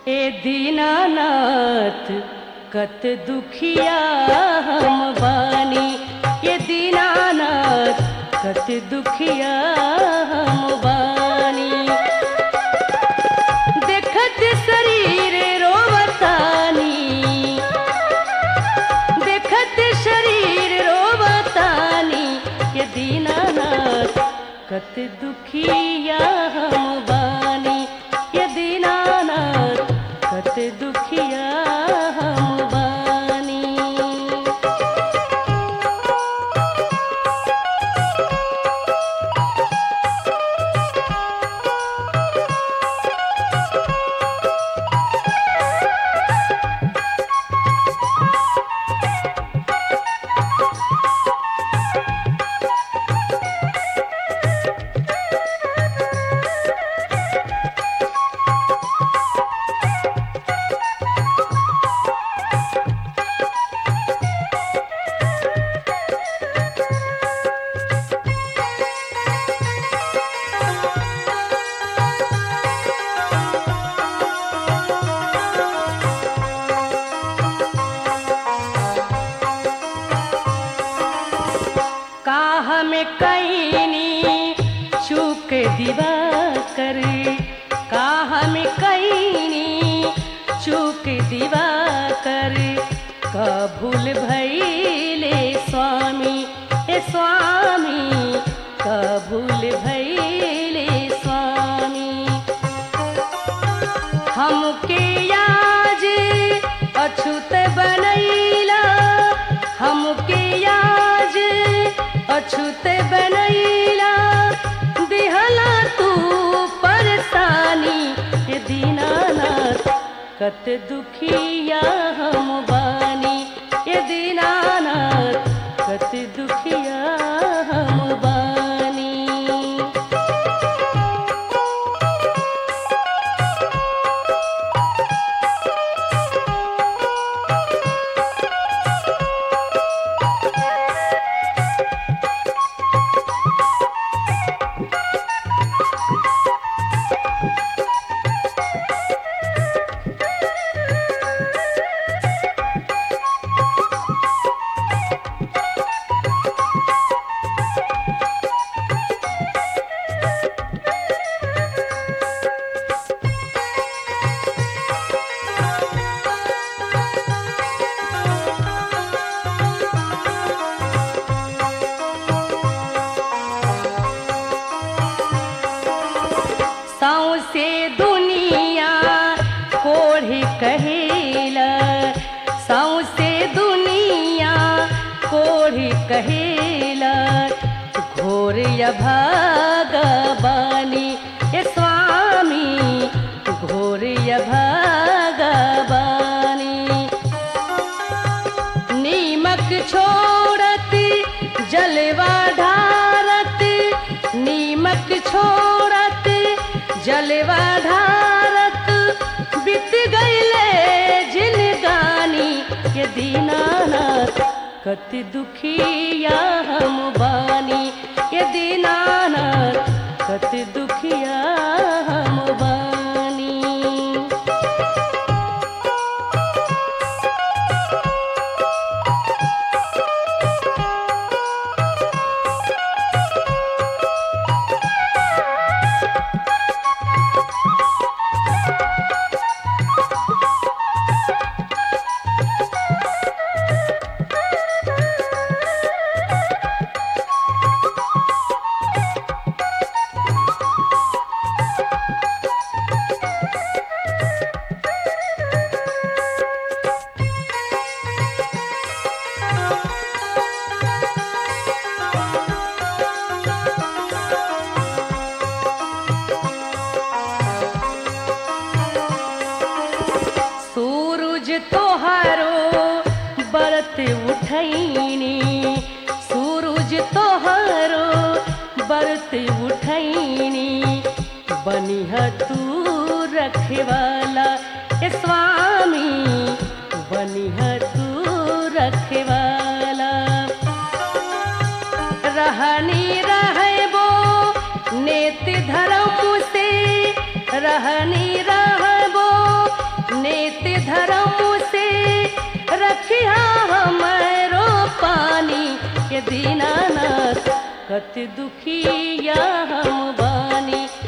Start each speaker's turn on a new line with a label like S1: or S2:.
S1: ए दीनानाथ कत दुखिया हम बानी, ये दीनानाथ कत दुखिया हम बानी। देखत शरीर रोवतानी, देखत शरीर रोवतानी, ये दीनानाथ कत दुखिया हम बानी, ये दीनानाथ कत दुखिया हम बानी। में कईनी चूक दिवाकर, काहा में कईनी चूक दिवाकर, का भूल भइले स्वामी ए स्वामी, का भूल भइले स्वामी। हमके आज अछूत बनैला, हमके आज अछूत बनैला, दिहला तू परेशानी, ये दीनानाथ कत दुखिया हम बानी, ये दीनानाथ कत दुखिया हम बानी। सौंसे दुनिया कोढ़ी कहेला, सौंसे दुनिया कोढ़ी कहेला, घोर अभागा बानी ए स्वामी, घोर अभागा बानी। नीमक छोड़त जलवा ढारत, नीमक छोड़त जलवा ढारत, बीत गईले जिनगानी, ये दीनानाथ कत दुखिया हम बानी, ये दीनानाथ कत दुखिया हम बानी। बरत उठैनी, सूरज तोहरो बरत उठैनी, बनिह तू रखवाला ए स्वामी, बनिह तू रखवाला। रहनी रहबो नेत धर्म से, रहनी रहबो नेत धर्म से रखिया हमरो पानी के दीनानाथ कत दुखिया हम बानी